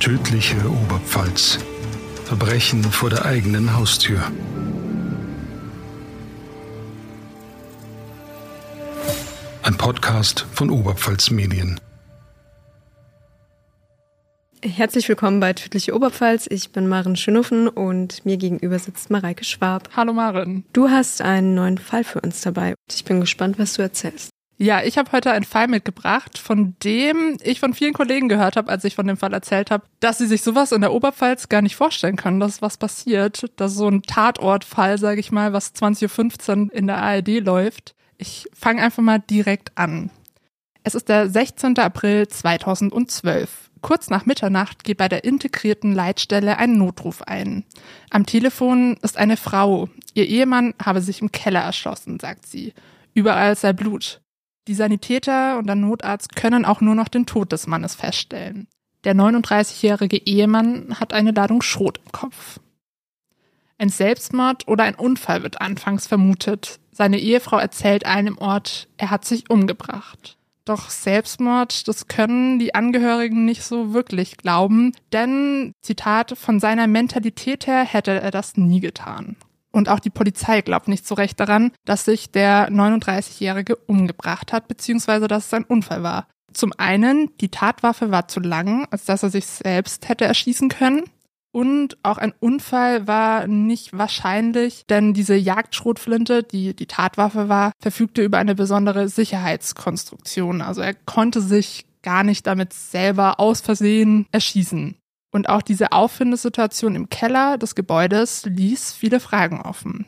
Tödliche Oberpfalz. Verbrechen vor der eigenen Haustür. Ein Podcast von Oberpfalz Medien. Herzlich willkommen bei Tödliche Oberpfalz. Ich bin Maren Schönhofen und mir gegenüber sitzt Mareike Schwab. Hallo Maren. Du hast einen neuen Fall für uns dabei. Ich bin gespannt, was du erzählst. Ja, ich habe heute einen Fall mitgebracht, von dem ich von vielen Kollegen gehört habe, als ich von dem Fall erzählt habe, dass sie sich sowas in der Oberpfalz gar nicht vorstellen können, dass was passiert. Das ist so ein Tatortfall, sage ich mal, was 20.15 Uhr in der ARD läuft. Ich fange einfach mal direkt an. Es ist der 16. April 2012. Kurz nach Mitternacht geht bei der integrierten Leitstelle ein Notruf ein. Am Telefon ist eine Frau. Ihr Ehemann habe sich im Keller erschossen, sagt sie. Überall sei Blut. Die Sanitäter und der Notarzt können auch nur noch den Tod des Mannes feststellen. Der 39-jährige Ehemann hat eine Ladung Schrot im Kopf. Ein Selbstmord oder ein Unfall wird anfangs vermutet. Seine Ehefrau erzählt allen im Ort, er hat sich umgebracht. Doch Selbstmord, das können die Angehörigen nicht so wirklich glauben, denn, Zitat, von seiner Mentalität her hätte er das nie getan. Und auch die Polizei glaubt nicht so recht daran, dass sich der 39-Jährige umgebracht hat, beziehungsweise dass es ein Unfall war. Zum einen, die Tatwaffe war zu lang, als dass er sich selbst hätte erschießen können. Und auch ein Unfall war nicht wahrscheinlich, denn diese Jagdschrotflinte, die die Tatwaffe war, verfügte über eine besondere Sicherheitskonstruktion. Also er konnte sich gar nicht damit selber aus Versehen erschießen. Und auch diese Auffindesituation im Keller des Gebäudes ließ viele Fragen offen.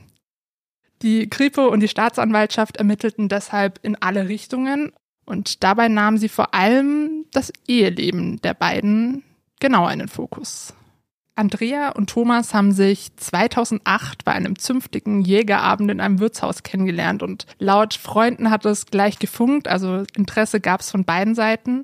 Die Kripo und die Staatsanwaltschaft ermittelten deshalb in alle Richtungen und dabei nahmen sie vor allem das Eheleben der beiden genauer in den Fokus. Andrea und Thomas haben sich 2008 bei einem zünftigen Jägerabend in einem Wirtshaus kennengelernt und laut Freunden hat es gleich gefunkt, also Interesse gab es von beiden Seiten.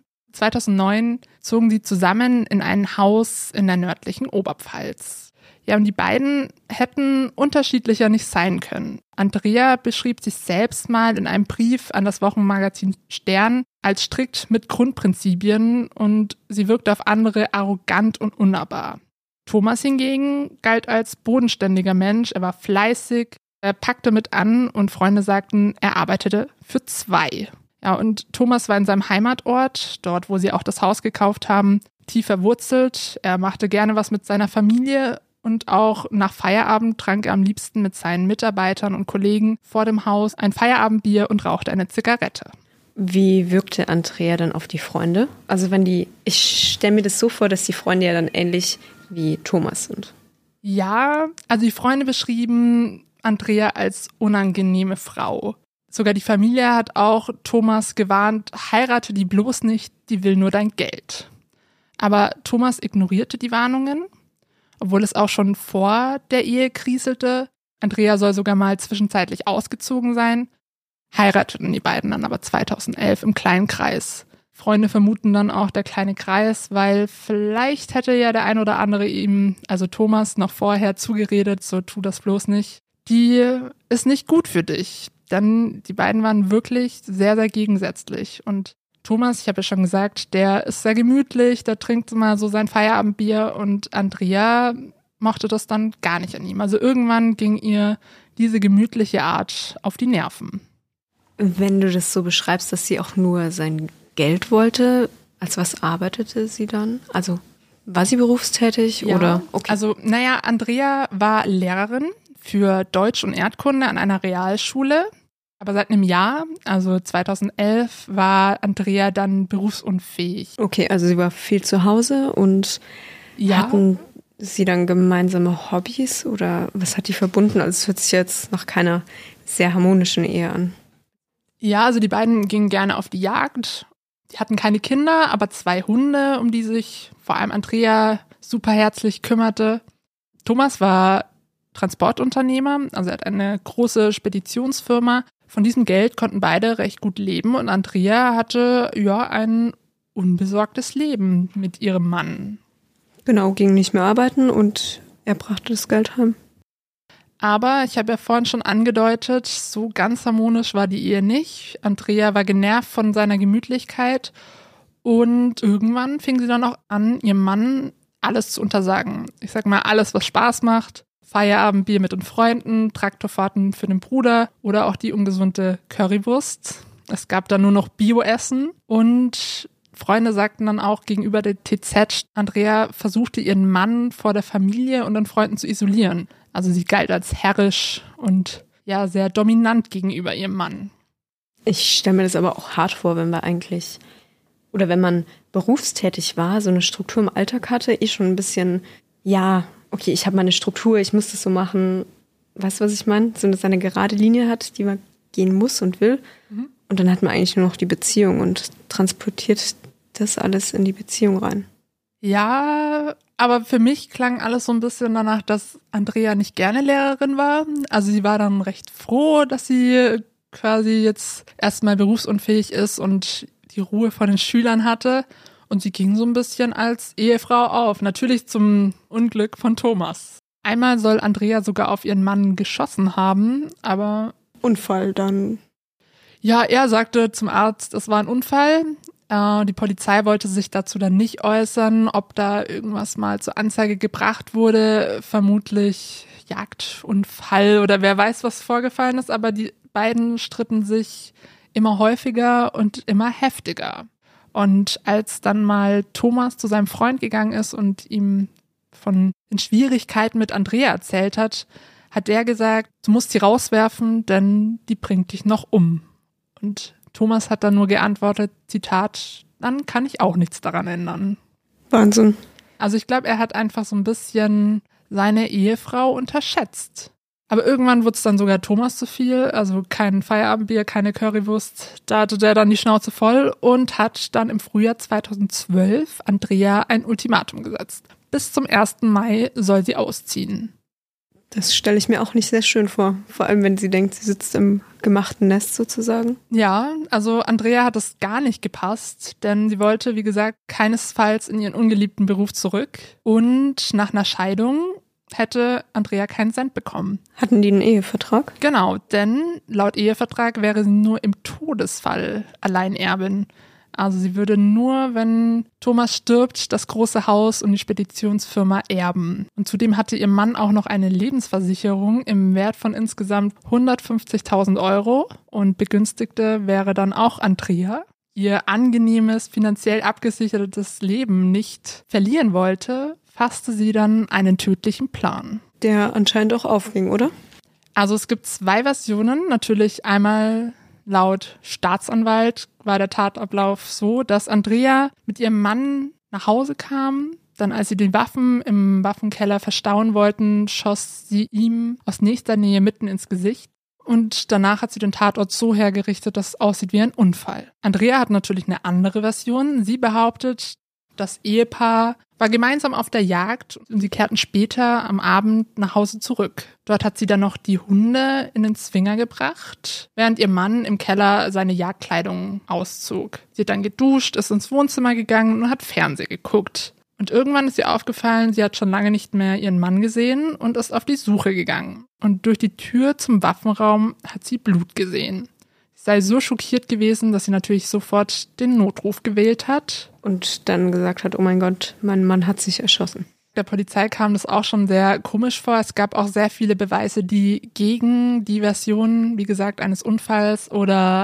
2009 zogen sie zusammen in ein Haus in der nördlichen Oberpfalz. Ja, und die beiden hätten unterschiedlicher nicht sein können. Andrea beschrieb sich selbst mal in einem Brief an das Wochenmagazin Stern als strikt mit Grundprinzipien und sie wirkte auf andere arrogant und unnahbar. Thomas hingegen galt als bodenständiger Mensch, er war fleißig, er packte mit an und Freunde sagten, er arbeitete für zwei. Ja, und Thomas war in seinem Heimatort, dort wo sie auch das Haus gekauft haben, tief verwurzelt. Er machte gerne was mit seiner Familie und auch nach Feierabend trank er am liebsten mit seinen Mitarbeitern und Kollegen vor dem Haus ein Feierabendbier und rauchte eine Zigarette. Wie wirkte Andrea dann auf die Freunde? Also ich stelle mir das so vor, dass die Freunde ja dann ähnlich wie Thomas sind. Ja, also die Freunde beschrieben Andrea als unangenehme Frau. Sogar die Familie hat auch Thomas gewarnt, heirate die bloß nicht, die will nur dein Geld. Aber Thomas ignorierte die Warnungen, obwohl es auch schon vor der Ehe kriselte. Andrea soll sogar mal zwischenzeitlich ausgezogen sein. Heirateten die beiden dann aber 2011 im kleinen Kreis. Freunde vermuten dann auch der kleine Kreis, weil vielleicht hätte ja der ein oder andere ihm, also Thomas, noch vorher zugeredet, so tu das bloß nicht. Die ist nicht gut für dich. Denn die beiden waren wirklich sehr, sehr gegensätzlich. Und Thomas, ich habe ja schon gesagt, der ist sehr gemütlich, der trinkt mal so sein Feierabendbier und Andrea mochte das dann gar nicht an ihm. Also irgendwann ging ihr diese gemütliche Art auf die Nerven. Wenn du das so beschreibst, dass sie auch nur sein Geld wollte, als was arbeitete sie dann? Also war sie berufstätig ja, oder? Okay. Also Andrea war Lehrerin für Deutsch und Erdkunde an einer Realschule. Aber seit einem Jahr, also 2011, war Andrea dann berufsunfähig. Okay, also sie war viel zu Hause und hatten sie dann gemeinsame Hobbys oder was hat die verbunden? Also es hört sich jetzt nach keiner sehr harmonischen Ehe an. Ja, also die beiden gingen gerne auf die Jagd. Die hatten keine Kinder, aber 2 Hunde, um die sich vor allem Andrea super herzlich kümmerte. Thomas war Transportunternehmer, also er hat eine große Speditionsfirma. Von diesem Geld konnten beide recht gut leben und Andrea hatte ein unbesorgtes Leben mit ihrem Mann. Genau, ging nicht mehr arbeiten und er brachte das Geld heim. Aber ich habe ja vorhin schon angedeutet, so ganz harmonisch war die Ehe nicht. Andrea war genervt von seiner Gemütlichkeit und irgendwann fing sie dann auch an, ihrem Mann alles zu untersagen. Ich sag mal, alles, was Spaß macht. Feierabendbier mit den Freunden, Traktorfahrten für den Bruder oder auch die ungesunde Currywurst. Es gab dann nur noch Bio-Essen und Freunde sagten dann auch gegenüber der TZ, Andrea versuchte ihren Mann vor der Familie und den Freunden zu isolieren. Also sie galt als herrisch und ja, sehr dominant gegenüber ihrem Mann. Ich stelle mir das aber auch hart vor, wenn man berufstätig war, so eine Struktur im Alltag hatte, schon ein bisschen, ja, okay, ich habe meine Struktur, ich muss das so machen. Weißt du, was ich meine? So, dass eine gerade Linie hat, die man gehen muss und will. Mhm. Und dann hat man eigentlich nur noch die Beziehung und transportiert das alles in die Beziehung rein. Ja, aber für mich klang alles so ein bisschen danach, dass Andrea nicht gerne Lehrerin war. Also sie war dann recht froh, dass sie quasi jetzt erstmal berufsunfähig ist und die Ruhe vor den Schülern hatte. Und sie ging so ein bisschen als Ehefrau auf. Natürlich zum Unglück von Thomas. Einmal soll Andrea sogar auf ihren Mann geschossen haben, aber... Unfall dann. Ja, er sagte zum Arzt, es war ein Unfall. Die Polizei wollte sich dazu dann nicht äußern, ob da irgendwas mal zur Anzeige gebracht wurde. Vermutlich Jagdunfall oder wer weiß, was vorgefallen ist. Aber die beiden stritten sich immer häufiger und immer heftiger. Und als dann mal Thomas zu seinem Freund gegangen ist und ihm von den Schwierigkeiten mit Andrea erzählt hat, hat der gesagt, du musst sie rauswerfen, denn die bringt dich noch um. Und Thomas hat dann nur geantwortet, Zitat, dann kann ich auch nichts daran ändern. Wahnsinn. Also ich glaube, er hat einfach so ein bisschen seine Ehefrau unterschätzt. Aber irgendwann wurde es dann sogar Thomas zu viel, also kein Feierabendbier, keine Currywurst. Da hatte der dann die Schnauze voll und hat dann im Frühjahr 2012 Andrea ein Ultimatum gesetzt. Bis zum 1. Mai soll sie ausziehen. Das stelle ich mir auch nicht sehr schön vor. Vor allem, wenn sie denkt, sie sitzt im gemachten Nest sozusagen. Ja, also Andrea hat es gar nicht gepasst, denn sie wollte, wie gesagt, keinesfalls in ihren ungeliebten Beruf zurück. Und nach einer Scheidung hätte Andrea keinen Cent bekommen. Hatten die einen Ehevertrag? Genau, denn laut Ehevertrag wäre sie nur im Todesfall Alleinerbin. Also sie würde nur, wenn Thomas stirbt, das große Haus und die Speditionsfirma erben. Und zudem hatte ihr Mann auch noch eine Lebensversicherung im Wert von insgesamt 150.000 € und Begünstigte wäre dann auch Andrea. Ihr angenehmes, finanziell abgesichertes Leben nicht verlieren wollte, fasste sie dann einen tödlichen Plan. Der anscheinend auch aufging, oder? Also es gibt 2 Versionen. Natürlich einmal laut Staatsanwalt war der Tatablauf so, dass Andrea mit ihrem Mann nach Hause kam. Dann, als sie die Waffen im Waffenkeller verstauen wollten, schoss sie ihm aus nächster Nähe mitten ins Gesicht. Und danach hat sie den Tatort so hergerichtet, dass es aussieht wie ein Unfall. Andrea hat natürlich eine andere Version. Sie behauptet, das Ehepaar war gemeinsam auf der Jagd und sie kehrten später am Abend nach Hause zurück. Dort hat sie dann noch die Hunde in den Zwinger gebracht, während ihr Mann im Keller seine Jagdkleidung auszog. Sie hat dann geduscht, ist ins Wohnzimmer gegangen und hat Fernsehen geguckt. Und irgendwann ist ihr aufgefallen, sie hat schon lange nicht mehr ihren Mann gesehen und ist auf die Suche gegangen. Und durch die Tür zum Waffenraum hat sie Blut gesehen. Sie sei so schockiert gewesen, dass sie natürlich sofort den Notruf gewählt hat. Und dann gesagt hat, oh mein Gott, mein Mann hat sich erschossen. Der Polizei kam das auch schon sehr komisch vor. Es gab auch sehr viele Beweise, die gegen die Version, wie gesagt, eines Unfalls oder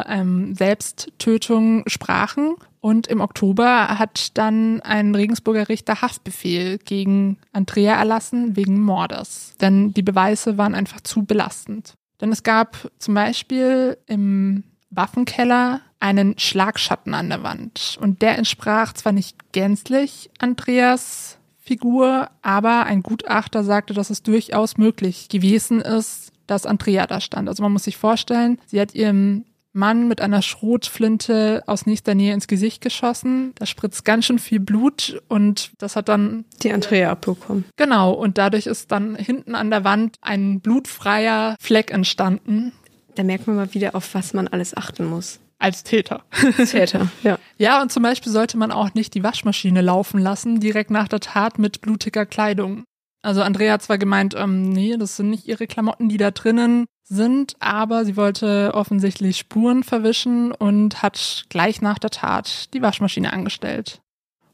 Selbsttötung sprachen. Und im Oktober hat dann ein Regensburger Richter Haftbefehl gegen Andrea erlassen wegen Mordes. Denn die Beweise waren einfach zu belastend. Denn es gab zum Beispiel im Waffenkeller einen Schlagschatten an der Wand. Und der entsprach zwar nicht gänzlich Andreas Figur, aber ein Gutachter sagte, dass es durchaus möglich gewesen ist, dass Andrea da stand. Also man muss sich vorstellen, sie hat ihrem Mann mit einer Schrotflinte aus nächster Nähe ins Gesicht geschossen. Da spritzt ganz schön viel Blut und das hat dann die Andrea abbekommen. Genau, und dadurch ist dann hinten an der Wand ein blutfreier Fleck entstanden. Da merkt man mal wieder, auf was man alles achten muss. Als Täter. Täter, ja. Ja, und zum Beispiel sollte man auch nicht die Waschmaschine laufen lassen, direkt nach der Tat mit blutiger Kleidung. Also Andrea hat zwar gemeint, nee, das sind nicht ihre Klamotten, die da drinnen sind, aber sie wollte offensichtlich Spuren verwischen und hat gleich nach der Tat die Waschmaschine angestellt.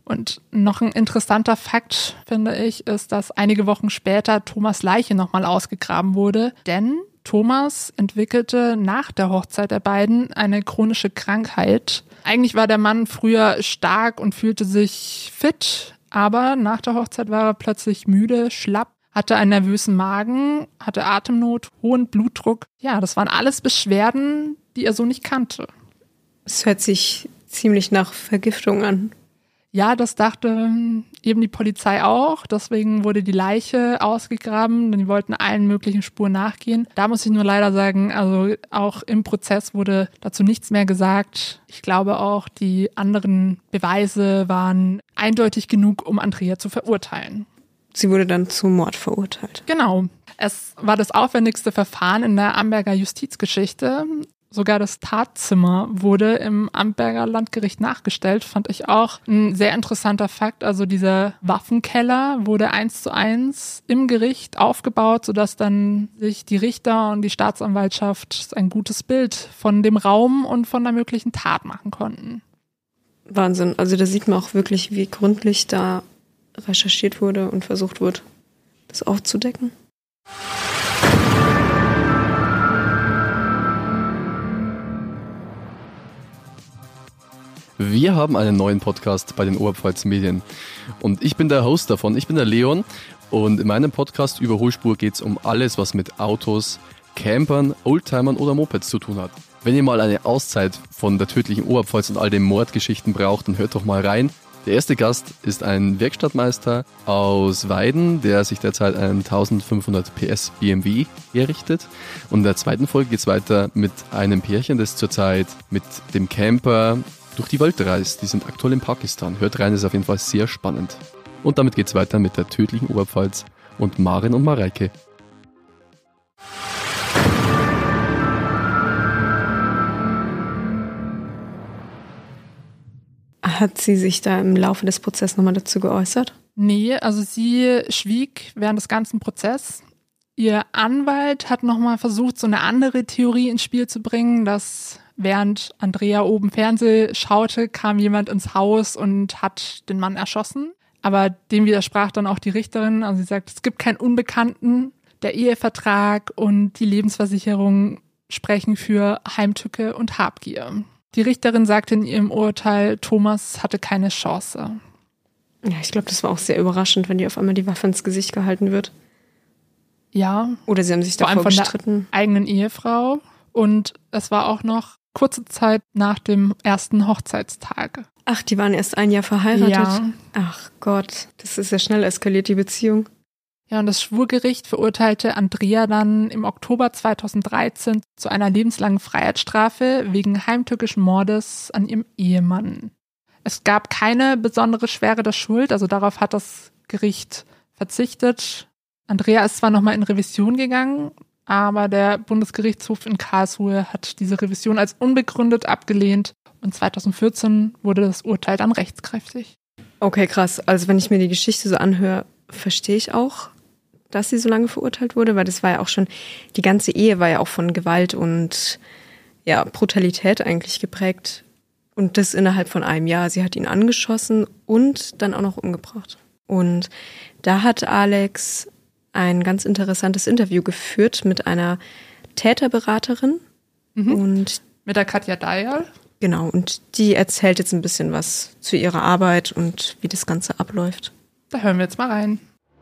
Und noch ein interessanter Fakt, finde ich, ist, dass einige Wochen später Thomas' Leiche nochmal ausgegraben wurde, denn Thomas entwickelte nach der Hochzeit der beiden eine chronische Krankheit. Eigentlich war der Mann früher stark und fühlte sich fit, aber nach der Hochzeit war er plötzlich müde, schlapp, hatte einen nervösen Magen, hatte Atemnot, hohen Blutdruck. Ja, das waren alles Beschwerden, die er so nicht kannte. Es hört sich ziemlich nach Vergiftung an. Ja, das dachte eben die Polizei auch. Deswegen wurde die Leiche ausgegraben, denn die wollten allen möglichen Spuren nachgehen. Da muss ich nur leider sagen, also auch im Prozess wurde dazu nichts mehr gesagt. Ich glaube auch, die anderen Beweise waren eindeutig genug, um Andrea zu verurteilen. Sie wurde dann zum Mord verurteilt. Genau. Es war das aufwendigste Verfahren in der Amberger Justizgeschichte. Sogar das Tatzimmer wurde im Amberger Landgericht nachgestellt, fand ich auch ein sehr interessanter Fakt. Also dieser Waffenkeller wurde 1:1 im Gericht aufgebaut, sodass dann sich die Richter und die Staatsanwaltschaft ein gutes Bild von dem Raum und von der möglichen Tat machen konnten. Wahnsinn. Also da sieht man auch wirklich, wie gründlich da recherchiert wurde und versucht wurde, das aufzudecken. Wir haben einen neuen Podcast bei den Oberpfalz Medien und ich bin der Host davon, ich bin der Leon und in meinem Podcast Überholspur geht es um alles, was mit Autos, Campern, Oldtimern oder Mopeds zu tun hat. Wenn ihr mal eine Auszeit von der tödlichen Oberpfalz und all den Mordgeschichten braucht, dann hört doch mal rein. Der erste Gast ist ein Werkstattmeister aus Weiden, der sich derzeit einen 1500 PS BMW herrichtet. Und in der zweiten Folge geht es weiter mit einem Pärchen, das zurzeit mit dem Camper durch die Welt reist. Die sind aktuell in Pakistan. Hört rein, ist auf jeden Fall sehr spannend. Und damit geht's weiter mit der tödlichen Oberpfalz und Maren und Mareike. Hat sie sich da im Laufe des Prozesses nochmal dazu geäußert? Nee, also sie schwieg während des ganzen Prozesses. Ihr Anwalt hat nochmal versucht, so eine andere Theorie ins Spiel zu bringen, dass während Andrea oben Fernsehen schaute, kam jemand ins Haus und hat den Mann erschossen. Aber dem widersprach dann auch die Richterin. Also sie sagt, es gibt keinen Unbekannten. Der Ehevertrag und die Lebensversicherung sprechen für Heimtücke und Habgier. Die Richterin sagte in ihrem Urteil, Thomas hatte keine Chance. Ja, ich glaube, das war auch sehr überraschend, wenn die auf einmal die Waffe ins Gesicht gehalten wird. Ja. Oder sie haben sich davor gestritten. Der eigenen Ehefrau. Und es war auch noch kurze Zeit nach dem ersten Hochzeitstag. Ach, die waren erst ein Jahr verheiratet? Ja. Ach Gott, das ist ja schnell eskaliert, die Beziehung. Ja, und das Schwurgericht verurteilte Andrea dann im Oktober 2013 zu einer lebenslangen Freiheitsstrafe wegen heimtückischen Mordes an ihrem Ehemann. Es gab keine besondere Schwere der Schuld, also darauf hat das Gericht verzichtet. Andrea ist zwar nochmal in Revision gegangen, aber der Bundesgerichtshof in Karlsruhe hat diese Revision als unbegründet abgelehnt und 2014 wurde das Urteil dann rechtskräftig. Okay, krass. Also wenn ich mir die Geschichte so anhöre, verstehe ich auch, dass sie so lange verurteilt wurde, weil das war ja auch schon, die ganze Ehe war ja auch von Gewalt und ja, Brutalität eigentlich geprägt. Und das innerhalb von einem Jahr. Sie hat ihn angeschossen und dann auch noch umgebracht. Und da hat Alex ein ganz interessantes Interview geführt mit einer Täterberaterin. Und mit der Katja Dayal. Genau, und die erzählt jetzt ein bisschen was zu ihrer Arbeit und wie das Ganze abläuft. Da hören wir jetzt mal rein.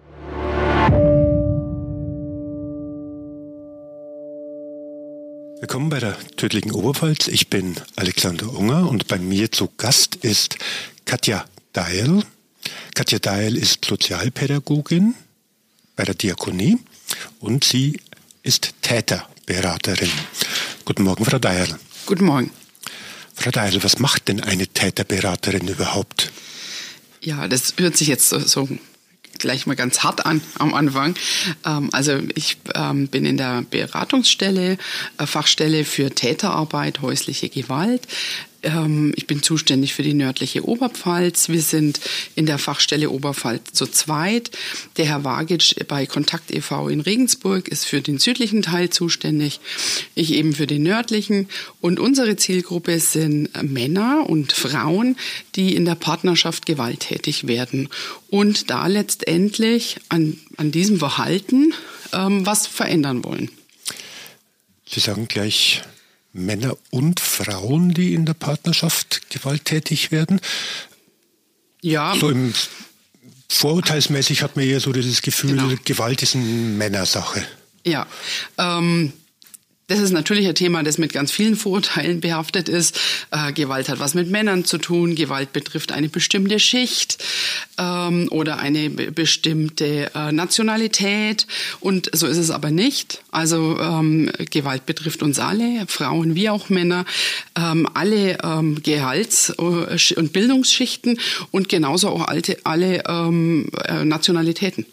Willkommen bei der tödlichen Oberpfalz. Ich bin Alexander Unger und bei mir zu Gast ist Katja Dayal. Katja Dayal ist Sozialpädagogin bei der Diakonie und sie ist Täterberaterin. Guten Morgen, Frau Dayal. Guten Morgen. Frau Dayal, was macht denn eine Täterberaterin überhaupt? Ja, das hört sich jetzt so gleich mal ganz hart an am Anfang. Also ich bin in der Beratungsstelle, Fachstelle für Täterarbeit, häusliche Gewalt. Ich bin zuständig für die nördliche Oberpfalz. Wir sind in der Fachstelle Oberpfalz zu zweit. Der Herr Wagitsch bei Kontakt e.V. in Regensburg ist für den südlichen Teil zuständig. Ich eben für den nördlichen. Und unsere Zielgruppe sind Männer und Frauen, die in der Partnerschaft gewalttätig werden und da letztendlich an diesem Verhalten was verändern wollen. Sie sagen gleich Männer und Frauen, die in der Partnerschaft gewalttätig werden. Ja. So im vorurteilsmäßig hat man eher so dieses Gefühl, Genau. Gewalt ist eine Männersache. Ja, das ist natürlich ein Thema, das mit ganz vielen Vorurteilen behaftet ist. Gewalt hat was mit Männern zu tun. Gewalt betrifft eine bestimmte Schicht oder eine bestimmte Nationalität. Und so ist es aber nicht. Also Gewalt betrifft uns alle, Frauen wie auch Männer, alle Gehalts- und Bildungsschichten und genauso auch alle Nationalitäten.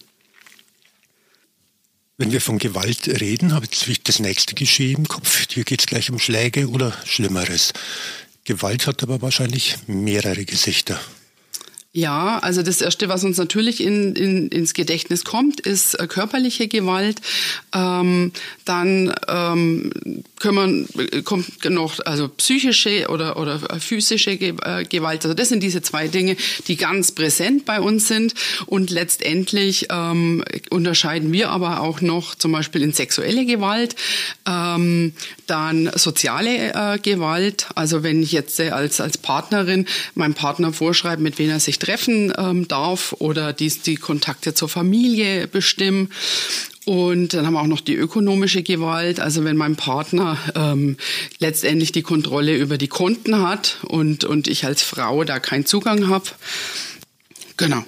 Wenn wir von Gewalt reden, habe ich das nächste Geschehen im Kopf. Hier geht es gleich um Schläge oder Schlimmeres. Gewalt hat aber wahrscheinlich mehrere Gesichter. Ja, also das Erste, was uns natürlich ins Gedächtnis kommt, ist körperliche Gewalt. Dann kommt noch also psychische oder physische Gewalt. Also das sind diese zwei Dinge, die ganz präsent bei uns sind. Und letztendlich unterscheiden wir aber auch noch zum Beispiel in sexuelle Gewalt, dann soziale Gewalt. Also wenn ich jetzt als Partnerin meinem Partner vorschreibe, mit wem er sich treffen darf oder die Kontakte zur Familie bestimmen. Und dann haben wir auch noch die ökonomische Gewalt, also wenn mein Partner letztendlich die Kontrolle über die Konten hat und ich als Frau da keinen Zugang habe. Genau.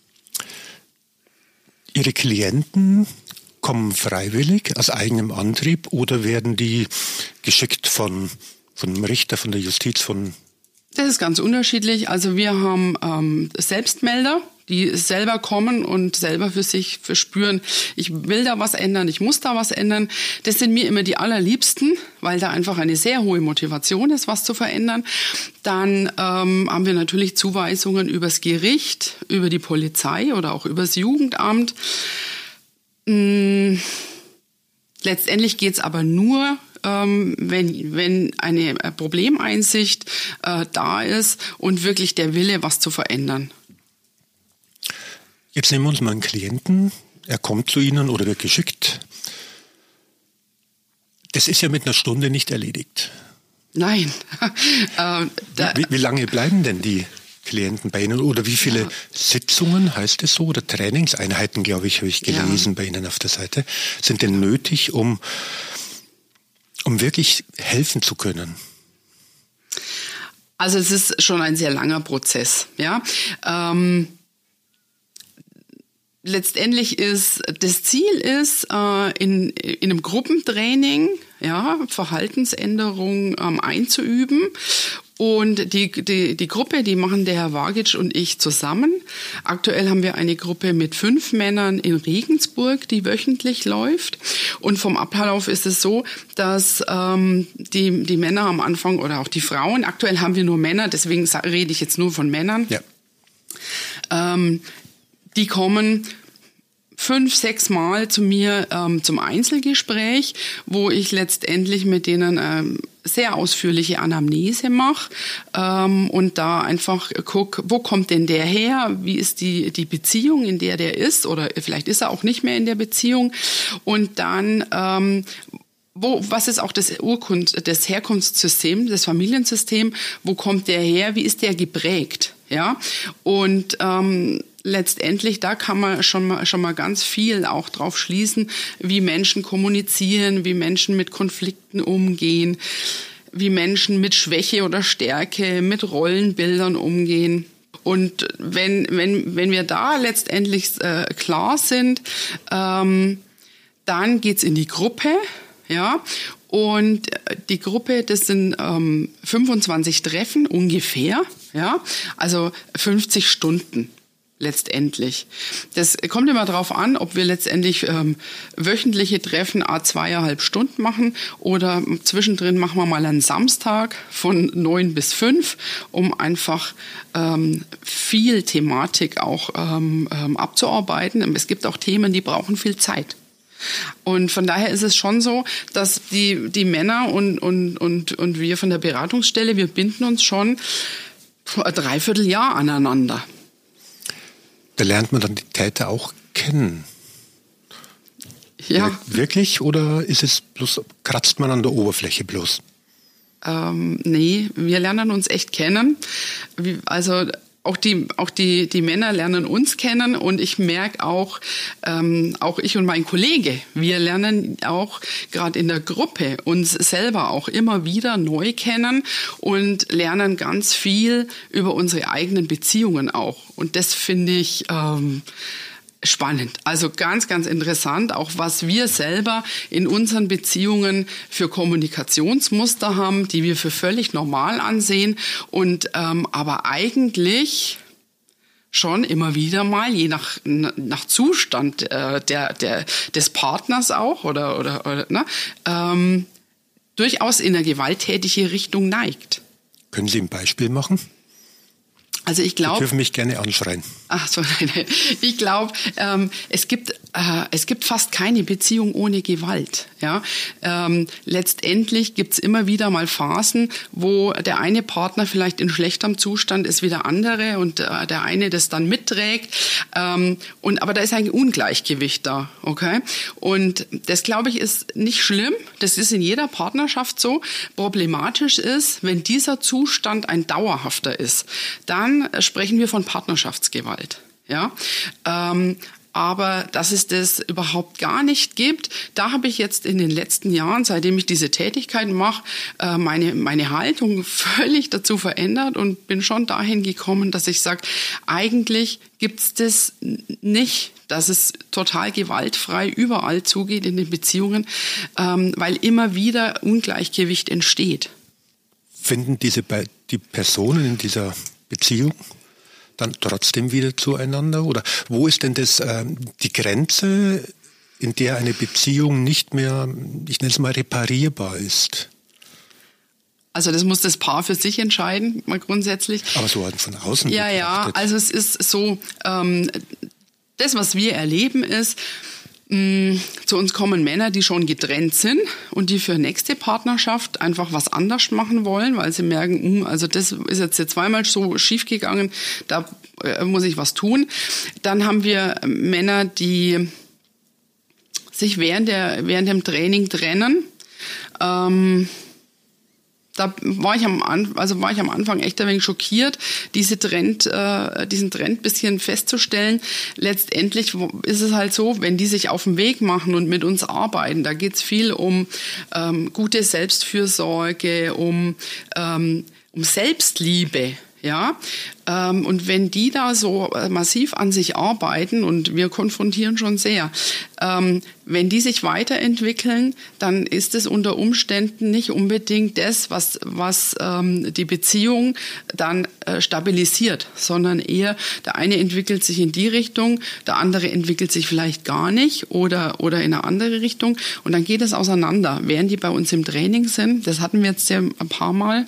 Ihre Klienten kommen freiwillig aus eigenem Antrieb oder werden die geschickt von einem Richter, von der Justiz, Das ist ganz unterschiedlich. Also wir haben Selbstmelder, die selber kommen und selber für sich verspüren, ich will da was ändern, ich muss da was ändern. Das sind mir immer die allerliebsten, weil da einfach eine sehr hohe Motivation ist, was zu verändern. Dann haben wir natürlich Zuweisungen übers Gericht, über die Polizei oder auch übers Jugendamt. Letztendlich geht's aber nur, wenn eine Problemeinsicht da ist und wirklich der Wille, was zu verändern. Jetzt nehmen wir uns mal einen Klienten, er kommt zu Ihnen oder wird geschickt. Das ist ja mit einer Stunde nicht erledigt. Nein. Wie lange bleiben denn die Klienten bei Ihnen oder wie viele Sitzungen, heißt es so, oder Trainingseinheiten, glaube ich, habe ich gelesen bei Ihnen auf der Seite, sind denn nötig, um wirklich helfen zu können? Also es ist schon ein sehr langer Prozess, ja. Letztendlich ist das Ziel ist in einem Gruppentraining Verhaltensänderungen einzuüben. Und die Gruppe, die machen der Herr Wagitsch und ich zusammen. Aktuell haben wir eine Gruppe mit 5 Männern in Regensburg, die wöchentlich läuft. Und vom Ablauf ist es so, dass die Männer am Anfang oder auch die Frauen, aktuell haben wir nur Männer, deswegen rede ich jetzt nur von Männern, die kommen 5-6 Mal zu mir zum Einzelgespräch, wo ich letztendlich mit denen sehr ausführliche Anamnese mache und da einfach gucke, wo kommt denn der her, wie ist die Beziehung, in der ist, oder vielleicht ist er auch nicht mehr in der Beziehung, und dann was ist auch das Herkunftssystem, das Familiensystem, wo kommt der her, wie ist der geprägt, ja, und letztendlich, da kann man schon mal ganz viel auch drauf schließen, wie Menschen kommunizieren, wie Menschen mit Konflikten umgehen, wie Menschen mit Schwäche oder Stärke, mit Rollenbildern umgehen. Und wenn wir da letztendlich klar sind, dann geht's in die Gruppe, ja. Und die Gruppe, das sind 25 Treffen ungefähr, ja, also 50 Stunden. letztendlich. Das kommt immer darauf an, ob wir letztendlich wöchentliche Treffen 2,5 Stunden machen oder zwischendrin machen wir mal einen Samstag von 9 bis 5, um einfach viel Thematik auch abzuarbeiten. Es gibt auch Themen, die brauchen viel Zeit. Und von daher ist es schon so, dass die Männer und wir von der Beratungsstelle, wir binden uns schon ein Dreivierteljahr aneinander. Da lernt man dann die Täter auch kennen. Ja. Wirklich? Oder ist es bloß, kratzt man an der Oberfläche bloß? Nee, wir lernen uns echt kennen. Also auch die Männer lernen uns kennen und ich merke auch ich und mein Kollege, wir lernen auch gerade in der Gruppe uns selber auch immer wieder neu kennen und lernen ganz viel über unsere eigenen Beziehungen auch. Und das finde ich spannend. Also ganz, ganz interessant, auch was wir selber in unseren Beziehungen für Kommunikationsmuster haben, die wir für völlig normal ansehen und aber eigentlich schon immer wieder mal, je nach Zustand des Partners auch oder durchaus in eine gewalttätige Richtung neigt. Können Sie ein Beispiel machen? Also ich glaube, Sie dürfen mich gerne anschreien. Ach so, nein. Ich glaube, es gibt fast keine Beziehung ohne Gewalt. Ja, letztendlich gibt's immer wieder mal Phasen, wo der eine Partner vielleicht in schlechtem Zustand ist wie der andere und der eine das dann mitträgt. Aber da ist ein Ungleichgewicht da, okay? Und das, glaube ich, ist nicht schlimm. Das ist in jeder Partnerschaft so. Problematisch ist, wenn dieser Zustand ein dauerhafter ist, dann sprechen wir von Partnerschaftsgewalt. Ja, aber dass es das überhaupt gar nicht gibt, da habe ich jetzt in den letzten Jahren, seitdem ich diese Tätigkeit mache, meine Haltung völlig dazu verändert und bin schon dahin gekommen, dass ich sage, eigentlich gibt's das nicht, dass es total gewaltfrei überall zugeht in den Beziehungen, weil immer wieder Ungleichgewicht entsteht. Finden die Personen in dieser Beziehung dann trotzdem wieder zueinander? Oder wo ist denn die Grenze, in der eine Beziehung nicht mehr, ich nenne es mal, reparierbar ist? Also das muss das Paar für sich entscheiden, mal grundsätzlich. Aber so von außen betrachtet. Ja, also es ist so, das, was wir erleben, ist, zu uns kommen Männer, die schon getrennt sind und die für nächste Partnerschaft einfach was anders machen wollen, weil sie merken, also das ist jetzt zweimal so schief gegangen, da muss ich was tun. Dann haben wir Männer, die sich während dem Training trennen. Da war ich am Anfang echt ein wenig schockiert, diesen Trend ein bisschen festzustellen. Letztendlich ist es halt so, wenn die sich auf den Weg machen und mit uns arbeiten, da geht's viel um gute Selbstfürsorge, um Selbstliebe. Ja, und wenn die da so massiv an sich arbeiten, und wir konfrontieren schon sehr, wenn die sich weiterentwickeln, dann ist es unter Umständen nicht unbedingt das, was die Beziehung dann stabilisiert, sondern eher der eine entwickelt sich in die Richtung, der andere entwickelt sich vielleicht gar nicht oder in eine andere Richtung und dann geht es auseinander. Während die bei uns im Training sind, das hatten wir jetzt ja ein paar Mal.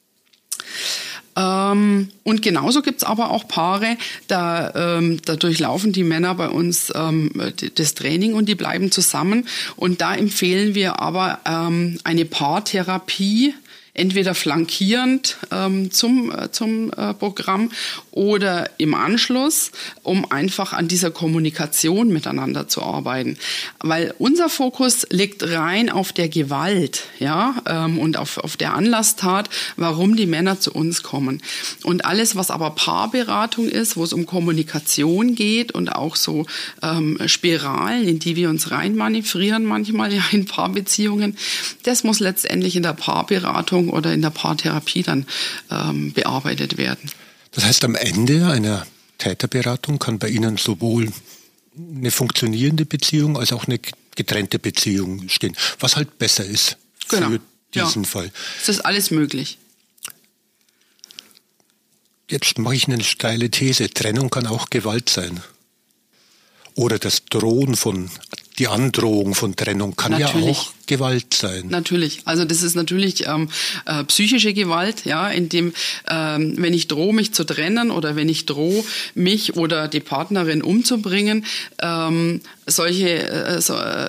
Und genauso gibt's aber auch Paare, da durchlaufen die Männer bei uns das Training und die bleiben zusammen. Und da empfehlen wir aber eine Paartherapie, entweder flankierend zum Programm oder im Anschluss, um einfach an dieser Kommunikation miteinander zu arbeiten. Weil unser Fokus liegt rein auf der Gewalt, ja, und auf der Anlasstat, warum die Männer zu uns kommen. Und alles, was aber Paarberatung ist, wo es um Kommunikation geht und auch so Spiralen, in die wir uns reinmanövrieren manchmal ja in Paarbeziehungen, das muss letztendlich in der Paarberatung oder in der Paartherapie dann bearbeitet werden. Das heißt, am Ende einer Täterberatung kann bei Ihnen sowohl eine funktionierende Beziehung als auch eine getrennte Beziehung stehen, was halt besser ist für diesen Fall. Es ist alles möglich. Jetzt mache ich eine steile These. Trennung kann auch Gewalt sein. Oder die Androhung von Trennung kann natürlich ja auch Gewalt sein. Natürlich. Also das ist natürlich psychische Gewalt, ja, indem wenn ich drohe, mich zu trennen oder wenn ich drohe, mich oder die Partnerin umzubringen, solche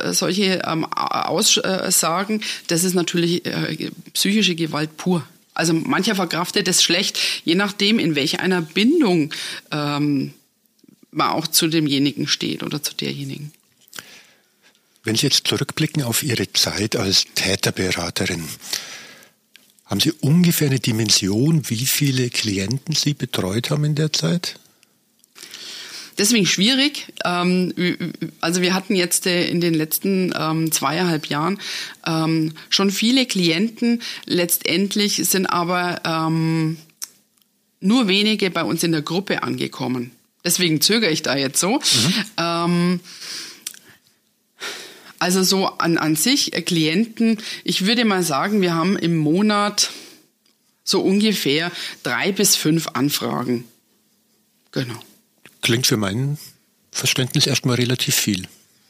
Aussagen, das ist natürlich psychische Gewalt pur. Also mancher verkraftet es schlecht, je nachdem, in welcher einer Bindung man auch zu demjenigen steht oder zu derjenigen. Wenn Sie jetzt zurückblicken auf Ihre Zeit als Täterberaterin, haben Sie ungefähr eine Dimension, wie viele Klienten Sie betreut haben in der Zeit? Deswegen schwierig. Also wir hatten jetzt in den letzten 2,5 Jahren schon viele Klienten. Letztendlich sind aber nur wenige bei uns in der Gruppe angekommen. Deswegen zögere ich da jetzt so. Also so an sich Klienten, ich würde mal sagen, wir haben im Monat so ungefähr 3 bis 5 Anfragen. Genau. Klingt für mein Verständnis erstmal relativ viel.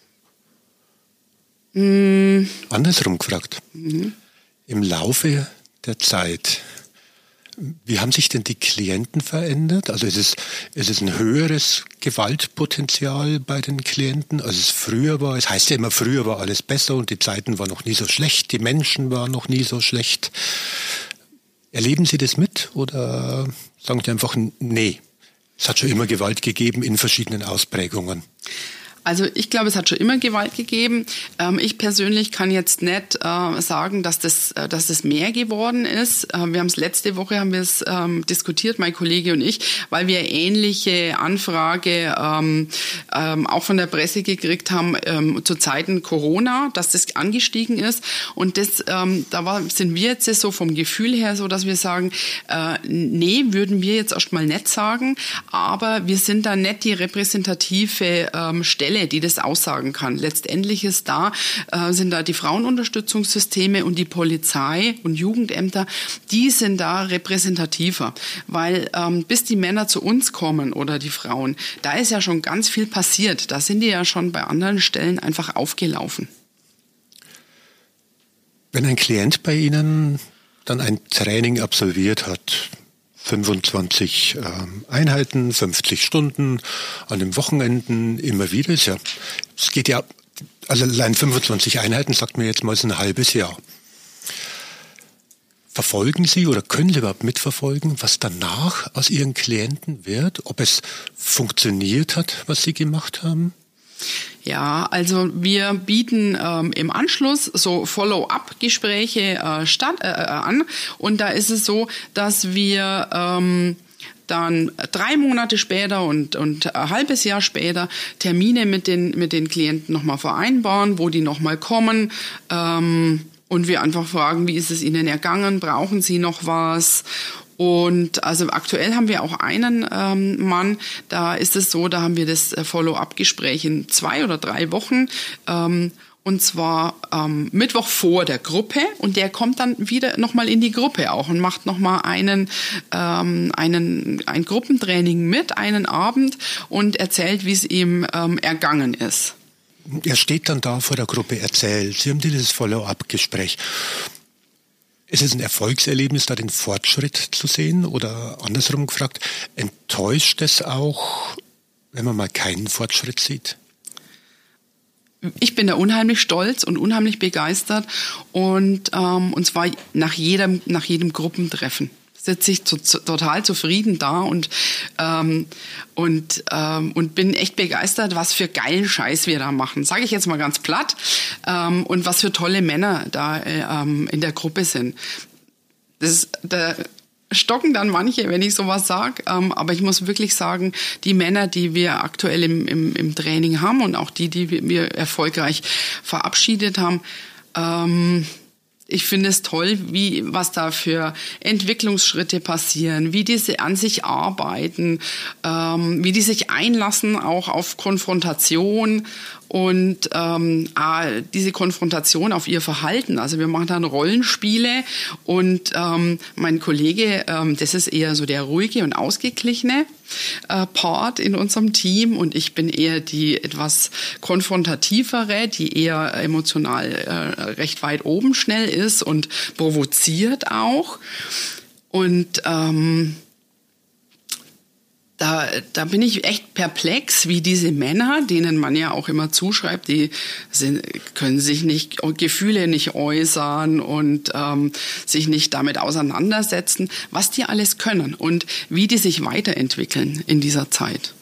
Andersrum gefragt. Im Laufe der Zeit, wie haben sich denn die Klienten verändert? Also ist es ein höheres Gewaltpotenzial bei den Klienten, als es früher war? Es heißt ja immer, früher war alles besser und die Zeiten waren noch nie so schlecht, die Menschen waren noch nie so schlecht. Erleben Sie das mit oder sagen Sie einfach, nee, es hat schon immer Gewalt gegeben in verschiedenen Ausprägungen? Also ich glaube, es hat schon immer Gewalt gegeben. Ich persönlich kann jetzt nicht sagen, dass das mehr geworden ist. Wir haben es letzte Woche diskutiert, mein Kollege und ich, weil wir ähnliche Anfrage auch von der Presse gekriegt haben zu Zeiten Corona, dass das angestiegen ist. Und sind wir jetzt so vom Gefühl her so, dass wir sagen, nee, würden wir jetzt erstmal nicht sagen, aber wir sind da nicht die repräsentative Stelle, die das aussagen kann. Letztendlich sind da die Frauenunterstützungssysteme und die Polizei und Jugendämter, die sind da repräsentativer. Weil bis die Männer zu uns kommen oder die Frauen, da ist ja schon ganz viel passiert. Da sind die ja schon bei anderen Stellen einfach aufgelaufen. Wenn ein Klient bei Ihnen dann ein Training absolviert hat, 25 Einheiten, 50 Stunden, an den Wochenenden immer wieder. Es geht ja, also allein 25 Einheiten, sagt mir jetzt mal, ist ein halbes Jahr. Verfolgen Sie oder können Sie überhaupt mitverfolgen, was danach aus Ihren Klienten wird? Ob es funktioniert hat, was Sie gemacht haben? Ja, also wir bieten im Anschluss so Follow-up-Gespräche an und da ist es so, dass wir dann 3 Monate später und ein halbes Jahr später Termine mit den Klienten nochmal vereinbaren, wo die nochmal kommen und wir einfach fragen, wie ist es Ihnen ergangen, brauchen Sie noch was? Und also aktuell haben wir auch einen Mann, da ist es so, da haben wir das Follow-up-Gespräch in 2 oder 3 Wochen und zwar Mittwoch vor der Gruppe und der kommt dann wieder nochmal in die Gruppe auch und macht nochmal ein Gruppentraining mit, einen Abend und erzählt, wie es ihm ergangen ist. Er steht dann da vor der Gruppe, erzählt, Sie haben dieses Follow-up-Gespräch. Ist es ein Erfolgserlebnis, da den Fortschritt zu sehen? Oder andersrum gefragt, enttäuscht es auch, wenn man mal keinen Fortschritt sieht? Ich bin da unheimlich stolz und unheimlich begeistert und zwar nach jedem Gruppentreffen sitze ich total zufrieden da und bin echt begeistert, was für geilen Scheiß wir da machen. Sage ich jetzt mal ganz platt. Und was für tolle Männer da in der Gruppe sind. Da stocken dann manche, wenn ich sowas sage. Aber ich muss wirklich sagen, die Männer, die wir aktuell im Training haben und auch die wir erfolgreich verabschiedet haben, ich finde es toll, was da für Entwicklungsschritte passieren, wie diese an sich arbeiten, wie die sich einlassen auch auf Konfrontation und diese Konfrontation auf ihr Verhalten. Also wir machen dann Rollenspiele und mein Kollege, das ist eher so der ruhige und ausgeglichene Part in unserem Team und ich bin eher die etwas konfrontativere, die eher emotional recht weit oben schnell ist und provoziert auch. Und da bin ich echt perplex, wie diese Männer, denen man ja auch immer zuschreibt, können sich Gefühle nicht äußern und sich nicht damit auseinandersetzen, was die alles können und wie die sich weiterentwickeln in dieser Zeit.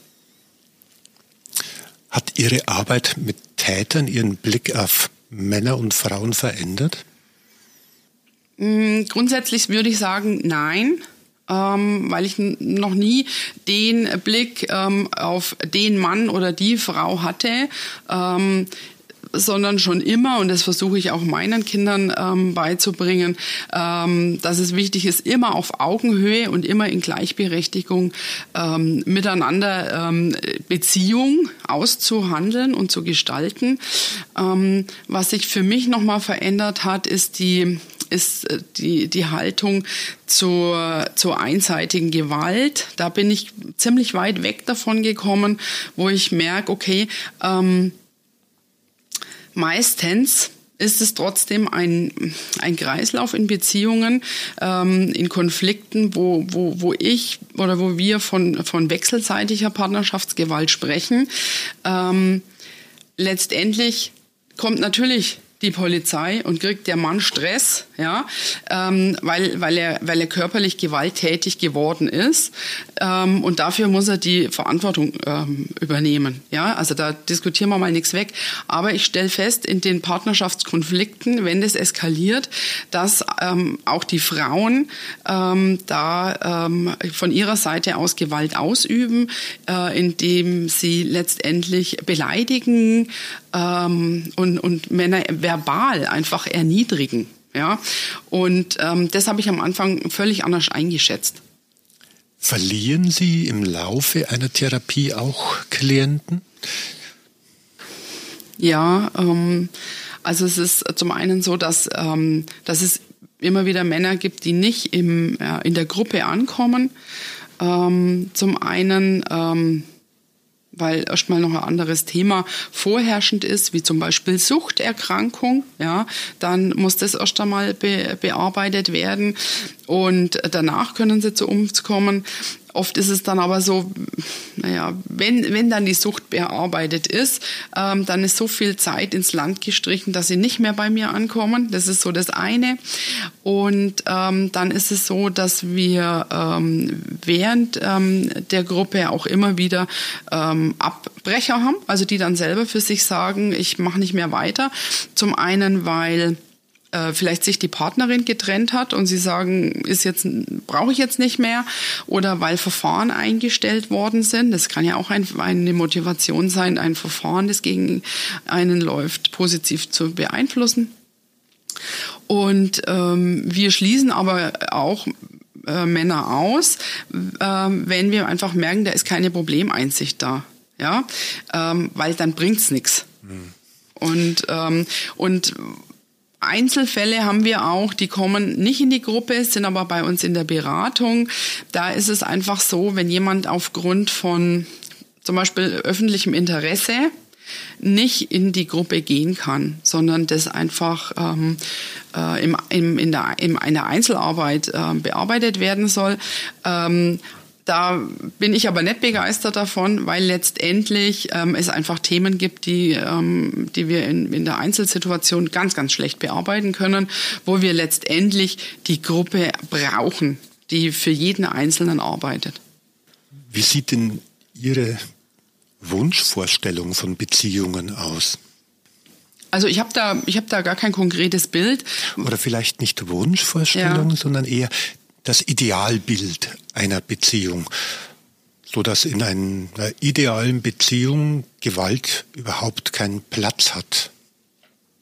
Hat Ihre Arbeit mit Tätern Ihren Blick auf Männer und Frauen verändert? Grundsätzlich würde ich sagen, nein. Weil ich noch nie den Blick auf den Mann oder die Frau hatte, sondern schon immer, und das versuche ich auch meinen Kindern beizubringen, dass es wichtig ist, immer auf Augenhöhe und immer in Gleichberechtigung miteinander Beziehung auszuhandeln und zu gestalten. Was sich für mich nochmal verändert hat, ist die Haltung zur einseitigen Gewalt. Da bin ich ziemlich weit weg davon gekommen, wo ich merke, okay, meistens ist es trotzdem ein Kreislauf in Beziehungen, in Konflikten, wo ich oder wo wir von wechselseitiger Partnerschaftsgewalt sprechen. Letztendlich kommt natürlich die Polizei und kriegt der Mann Stress, ja, weil er körperlich gewalttätig geworden ist, und dafür muss er die Verantwortung übernehmen, ja, also da diskutieren wir mal nichts weg, aber ich stelle fest, in den Partnerschaftskonflikten, wenn das eskaliert, dass auch die Frauen von ihrer Seite aus Gewalt ausüben, indem sie letztendlich beleidigen und Männer verbal einfach erniedrigen. Ja? Und das habe ich am Anfang völlig anders eingeschätzt. Verlieren Sie im Laufe einer Therapie auch Klienten? Ja, also es ist zum einen so, dass es immer wieder Männer gibt, die nicht in der Gruppe ankommen. Zum einen weil erstmal noch ein anderes Thema vorherrschend ist, wie zum Beispiel Suchterkrankung, ja, dann muss das erst einmal bearbeitet werden und danach können sie zu uns kommen. Oft ist es dann aber so, wenn dann die Sucht bearbeitet ist, dann ist so viel Zeit ins Land gestrichen, dass sie nicht mehr bei mir ankommen. Das ist so das eine. Und dann ist es so, dass wir während der Gruppe auch immer wieder Abbrecher haben, also die dann selber für sich sagen, ich mache nicht mehr weiter. Zum einen, weil vielleicht sich die Partnerin getrennt hat und sie sagen, brauche ich jetzt nicht mehr, oder weil Verfahren eingestellt worden sind. Das kann ja auch eine Motivation sein, ein Verfahren, das gegen einen läuft, positiv zu beeinflussen. Und wir schließen aber auch Männer aus, wenn wir einfach merken, da ist keine Problemeinsicht da, ja, weil dann bringt's nichts. Und Einzelfälle haben wir auch, die kommen nicht in die Gruppe, sind aber bei uns in der Beratung. Da ist es einfach so, wenn jemand aufgrund von zum Beispiel öffentlichem Interesse nicht in die Gruppe gehen kann, sondern das einfach in einer Einzelarbeit bearbeitet werden soll. Da bin ich aber nicht begeistert davon, weil letztendlich es einfach Themen gibt, die wir in der Einzelsituation ganz, ganz schlecht bearbeiten können, wo wir letztendlich die Gruppe brauchen, die für jeden Einzelnen arbeitet. Wie sieht denn Ihre Wunschvorstellung von Beziehungen aus? Also ich hab da gar kein konkretes Bild. Oder vielleicht nicht Wunschvorstellung, ja, sondern eher das Idealbild einer Beziehung, so dass in einer idealen Beziehung Gewalt überhaupt keinen Platz hat.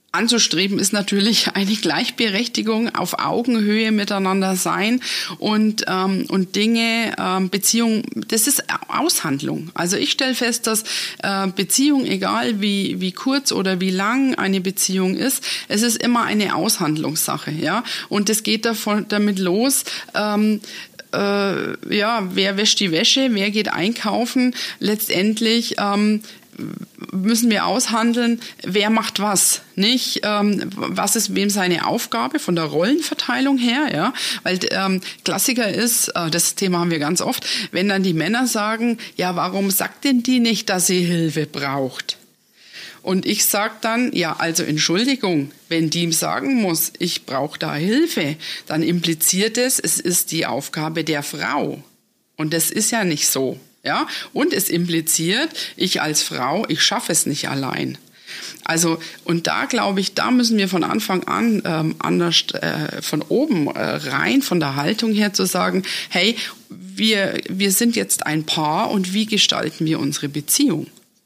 anzustreben ist natürlich eine Gleichberechtigung, auf Augenhöhe miteinander sein und Dinge, Beziehung, das ist Aushandlung. Also ich stelle fest, dass Beziehung, egal wie kurz oder wie lang eine Beziehung ist, es ist immer eine Aushandlungssache, ja. Und das geht damit los, wer wäscht die Wäsche, wer geht einkaufen, letztendlich müssen wir aushandeln, wer macht was, nicht? Was ist wem seine Aufgabe von der Rollenverteilung her, ja? Weil Klassiker ist, das Thema haben wir ganz oft, wenn dann die Männer sagen, ja, warum sagt denn die nicht, dass sie Hilfe braucht? Und ich sage dann, ja, also Entschuldigung, wenn die ihm sagen muss, ich brauche da Hilfe, dann impliziert es ist die Aufgabe der Frau. Und das ist ja nicht so. Ja, und es impliziert, ich als Frau, ich schaffe es nicht allein. Also, und da glaube ich, da müssen wir von Anfang an anders von oben rein, von der Haltung her zu sagen, hey, wir sind jetzt ein Paar und wie gestalten wir unsere Beziehung?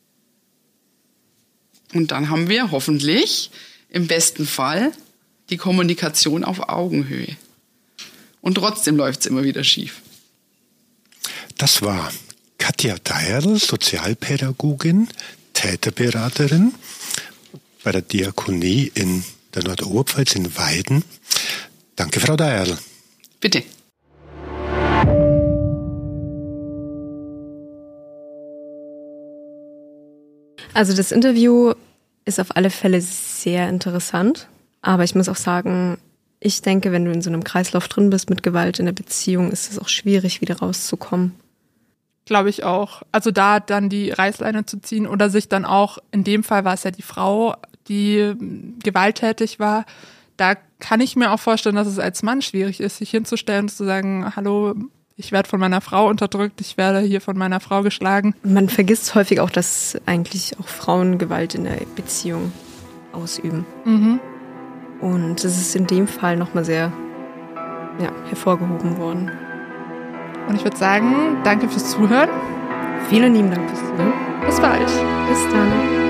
Und dann haben wir hoffentlich im besten Fall die Kommunikation auf Augenhöhe. Und trotzdem läuft es immer wieder schief. Das war Katja Deierl, Sozialpädagogin, Täterberaterin bei der Diakonie in der Nordoberpfalz in Weiden. Danke, Frau Deierl. Bitte. Also das Interview ist auf alle Fälle sehr interessant, aber ich muss auch sagen, ich denke, wenn du in so einem Kreislauf drin bist mit Gewalt in der Beziehung, ist es auch schwierig, wieder rauszukommen. Glaube ich auch. Also da dann die Reißleine zu ziehen oder sich dann auch, in dem Fall war es ja die Frau, die gewalttätig war, da kann ich mir auch vorstellen, dass es als Mann schwierig ist, sich hinzustellen und zu sagen, hallo, ich werde von meiner Frau unterdrückt, ich werde hier von meiner Frau geschlagen. Man vergisst häufig auch, dass eigentlich auch Frauen Gewalt in der Beziehung ausüben. Mhm. Und es ist in dem Fall nochmal sehr hervorgehoben worden. Und ich würde sagen, danke fürs Zuhören. Vielen lieben Dank fürs Zuhören. Bis bald. Bis dann.